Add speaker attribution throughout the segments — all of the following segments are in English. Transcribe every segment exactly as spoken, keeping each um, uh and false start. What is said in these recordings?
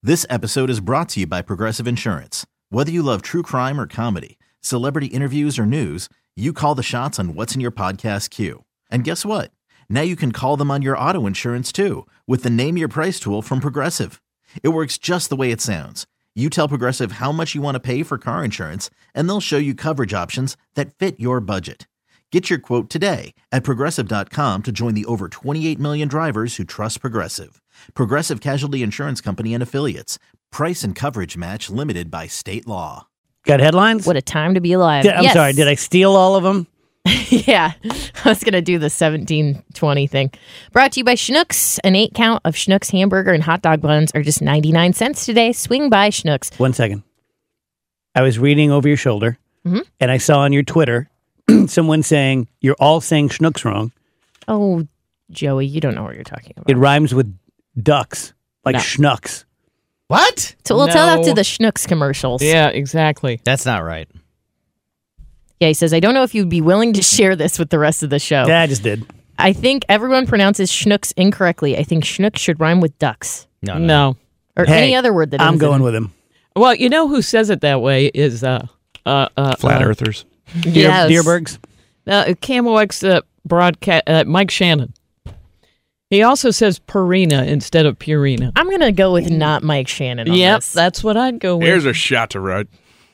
Speaker 1: This episode is brought to you by Progressive Insurance. Whether you love true crime or comedy, celebrity interviews or news, you call the shots on what's in your podcast queue. And guess what? Now you can call them on your auto insurance too with the Name Your Price tool from Progressive. It works just the way it sounds. You tell Progressive how much you want to pay for car insurance, and they'll show you coverage options that fit your budget. Get your quote today at Progressive dot com to join the over twenty-eight million drivers who trust Progressive. Progressive Casualty Insurance Company and Affiliates. Price and coverage match limited by state law.
Speaker 2: Got headlines?
Speaker 3: What a time to be alive.
Speaker 2: Did, I'm
Speaker 3: yes.
Speaker 2: sorry, did I steal all of them?
Speaker 3: Yeah, I was going to do the seventeen twenty thing. Brought to you by Schnucks. An eight count of Schnucks hamburger and hot dog buns are just ninety-nine cents today. Swing by Schnucks.
Speaker 2: One second. I was reading over your shoulder,
Speaker 3: mm-hmm.
Speaker 2: and I saw on your Twitter someone saying, you're all saying Schnucks wrong.
Speaker 3: Oh, Joey, you don't know what you're talking about.
Speaker 2: It rhymes with ducks, like
Speaker 4: No.
Speaker 2: Schnucks.
Speaker 4: What?
Speaker 3: So we'll
Speaker 4: No.
Speaker 3: tell that to the Schnucks commercials.
Speaker 4: Yeah, exactly.
Speaker 5: That's not right.
Speaker 3: Yeah, he says, I don't know if you'd be willing to share this with the rest of the show.
Speaker 2: Yeah, I just did.
Speaker 3: I think everyone pronounces Schnucks incorrectly. I think Schnucks should rhyme with ducks.
Speaker 5: No, no.
Speaker 4: No.
Speaker 3: Or
Speaker 2: Hey,
Speaker 3: any other word that
Speaker 2: I'm
Speaker 3: ends
Speaker 2: going
Speaker 3: in-
Speaker 2: with him.
Speaker 4: Well, you know who says it that way is uh, uh, uh,
Speaker 6: Flat
Speaker 4: uh,
Speaker 6: Earthers.
Speaker 2: Deer,
Speaker 3: Yes.
Speaker 2: Deerbergs.
Speaker 4: Uh, Camo X uh, broadcast, uh, Mike Shannon. He also says Purina instead of Purina.
Speaker 3: I'm going to go with not Mike Shannon on
Speaker 4: Yep,
Speaker 3: this.
Speaker 4: that's what I'd go with.
Speaker 6: Here's a shot to right.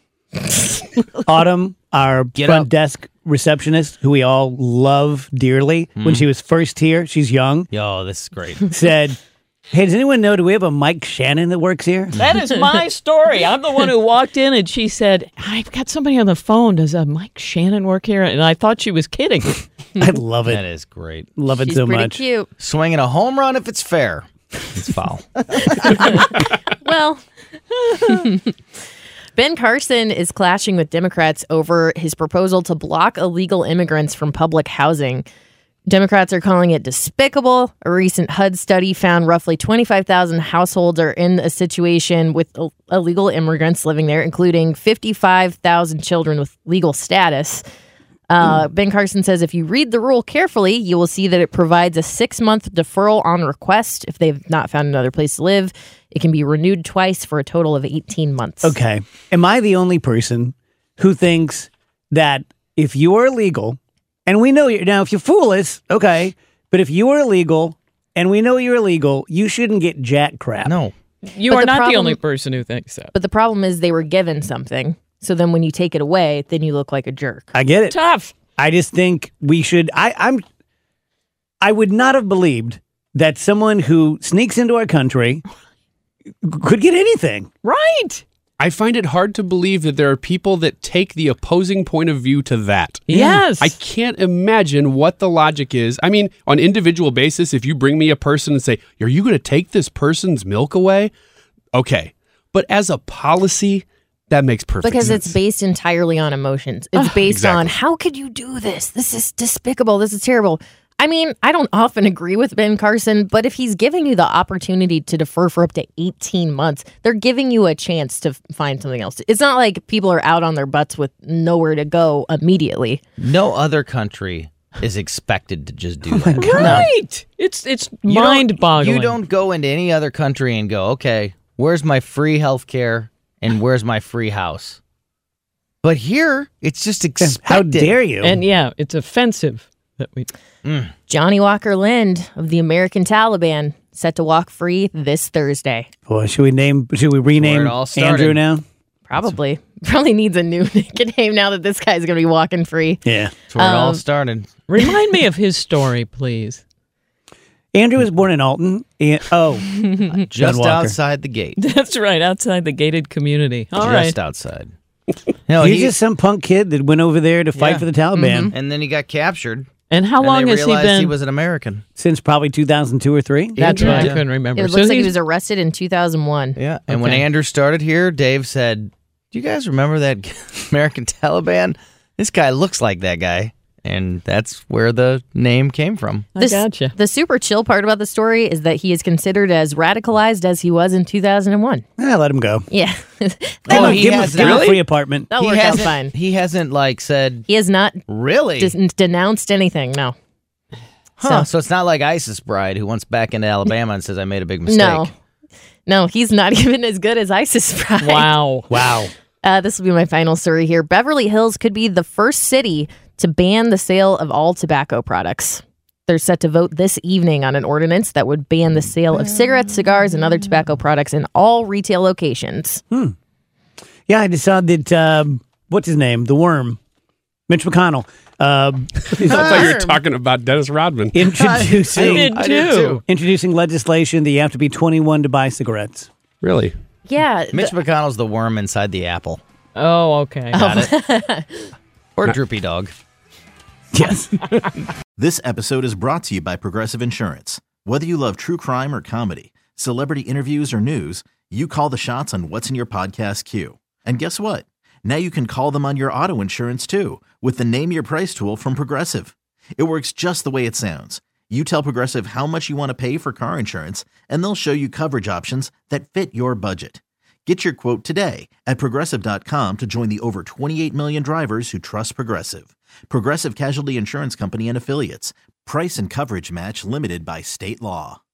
Speaker 2: Autumn, our
Speaker 5: Get
Speaker 2: front
Speaker 5: up.
Speaker 2: desk receptionist, who we all love dearly, when she was first here, she's young,
Speaker 5: Yo, this is great.
Speaker 2: said, hey, does anyone know, do we have a Mike Shannon that works here?
Speaker 4: That is my story. I'm the one who walked in and she said, I've got somebody on the phone. Does uh, Mike Shannon work here? And I thought she was kidding.
Speaker 2: I love
Speaker 5: That
Speaker 2: it.
Speaker 5: is great.
Speaker 2: Love it
Speaker 3: She's
Speaker 2: so
Speaker 3: pretty
Speaker 2: much.
Speaker 3: cute.
Speaker 5: Swinging a home run if it's fair. It's foul.
Speaker 3: Well, Ben Carson is clashing with Democrats over his proposal to block illegal immigrants from public housing. Democrats are calling it despicable. A recent H U D study found roughly twenty-five thousand households are in a situation with Ill- illegal immigrants living there, including fifty-five thousand children with legal status. Uh, Ben Carson says if you read the rule carefully, you will see that it provides a six-month deferral on request if they've not found another place to live. It can be renewed twice for a total of eighteen months.
Speaker 2: Okay. Am I the only person who thinks that if you are illegal, and we know you now, if you fool us, okay, but if you are illegal and we know you're illegal, you shouldn't get jack crap.
Speaker 5: No.
Speaker 4: You
Speaker 3: But
Speaker 4: are
Speaker 3: the
Speaker 4: not the
Speaker 3: problem-
Speaker 4: only person who thinks that.
Speaker 3: But the problem is they were given something. So then when you take it away, then you look like a jerk.
Speaker 2: I get it.
Speaker 4: Tough.
Speaker 2: I just think we should. I, I'm. I would not have believed that someone who sneaks into our country could get anything.
Speaker 4: Right.
Speaker 6: I find it hard to believe that there are people that take the opposing point of view to that.
Speaker 4: Yes.
Speaker 6: I can't imagine what the logic is. I mean, on individual basis, if you bring me a person and say, are you going to take this person's milk away? Okay. But as a policy, that makes perfect
Speaker 3: Because
Speaker 6: sense.
Speaker 3: it's based entirely on emotions. It's based
Speaker 6: exactly.
Speaker 3: on how could you do this? This is despicable. This is terrible. I mean, I don't often agree with Ben Carson, but if he's giving you the opportunity to defer for up to eighteen months, they're giving you a chance to find something else. It's not like people are out on their butts with nowhere to go immediately.
Speaker 5: No other country is expected to just do that.
Speaker 4: Right. It's it's
Speaker 5: You don't-
Speaker 4: mind-boggling.
Speaker 5: You don't go into any other country and go, okay, where's my free health care and where's my free house? But here, it's just expected.
Speaker 2: How dare you?
Speaker 4: And yeah, it's offensive that we.
Speaker 3: Johnny Walker Lind of the American Taliban set to walk free this Thursday.
Speaker 2: Boy, should we name? Should we rename
Speaker 5: it all started.
Speaker 2: Andrew now?
Speaker 3: Probably. Probably needs a new nickname now that this guy's going to be walking free.
Speaker 2: Yeah.
Speaker 5: That's where it all
Speaker 3: Um,
Speaker 5: started.
Speaker 4: Remind me of his story, please.
Speaker 2: Andrew was born in Alton. and- oh,
Speaker 5: Just
Speaker 2: Walker.
Speaker 5: outside the gate.
Speaker 4: That's right, outside the gated community. All right.
Speaker 5: just outside. No,
Speaker 2: he's
Speaker 5: he,
Speaker 2: just some punk kid that went over there to fight
Speaker 5: Yeah.
Speaker 2: for the Taliban
Speaker 5: and then he got captured.
Speaker 4: And how
Speaker 5: and
Speaker 4: long
Speaker 5: they
Speaker 4: has he
Speaker 5: realized
Speaker 4: been?
Speaker 5: he was an American.
Speaker 2: since probably two thousand two or three.
Speaker 4: That's
Speaker 5: Yeah.
Speaker 4: right. I
Speaker 5: Yeah.
Speaker 4: couldn't remember.
Speaker 3: It
Speaker 4: So
Speaker 3: looks like he
Speaker 4: he's-
Speaker 3: was arrested in two thousand one.
Speaker 5: Yeah. And when
Speaker 4: Okay.
Speaker 5: Andrew started here, Dave said, do you guys remember that American Taliban? This guy looks like that guy. And that's where the name came from.
Speaker 4: I gotcha.
Speaker 3: The super chill part about the story is that he is considered as radicalized as he was in two thousand one.
Speaker 2: Ah, let him go.
Speaker 3: Yeah.
Speaker 5: Oh,
Speaker 2: give
Speaker 5: he
Speaker 2: him, a,
Speaker 5: has
Speaker 2: give him a
Speaker 5: not.
Speaker 2: free apartment.
Speaker 3: That'll
Speaker 5: he
Speaker 3: work out
Speaker 5: hasn't,
Speaker 3: fine.
Speaker 5: He hasn't, like, said,
Speaker 3: He has not
Speaker 5: really?
Speaker 3: dis- denounced anything, no.
Speaker 5: huh. So, it's not like ISIS bride who wants back into Alabama and says, I made a big mistake.
Speaker 3: No. No, he's not even as good as ISIS fried.
Speaker 4: Wow.
Speaker 2: Wow.
Speaker 3: Uh, this will be my final story here. Beverly Hills could be the first city to ban the sale of all tobacco products. They're set to vote this evening on an ordinance that would ban the sale of cigarettes, cigars, and other tobacco products in all retail locations.
Speaker 2: Yeah, I just saw that, um, what's his name? The worm. Mitch McConnell. Um,
Speaker 6: I thought you were talking about Dennis Rodman.
Speaker 2: introducing,
Speaker 4: did
Speaker 5: I did too.
Speaker 2: introducing legislation that you have to be twenty-one to buy cigarettes.
Speaker 6: Really?
Speaker 3: Yeah.
Speaker 5: Mitch
Speaker 3: the-
Speaker 5: McConnell's the worm inside the apple.
Speaker 4: Oh, okay.
Speaker 5: Got it? Or Droopy Dog.
Speaker 2: Yes.
Speaker 1: This episode is brought to you by Progressive Insurance. Whether you love true crime or comedy, celebrity interviews or news, you call the shots on what's in your podcast queue. And guess what? Now you can call them on your auto insurance too with the Name Your Price tool from Progressive. It works just the way it sounds. You tell Progressive how much you want to pay for car insurance, and they'll show you coverage options that fit your budget. Get your quote today at Progressive dot com to join the over twenty-eight million drivers who trust Progressive. Progressive Casualty Insurance Company and Affiliates. Price and coverage match limited by state law.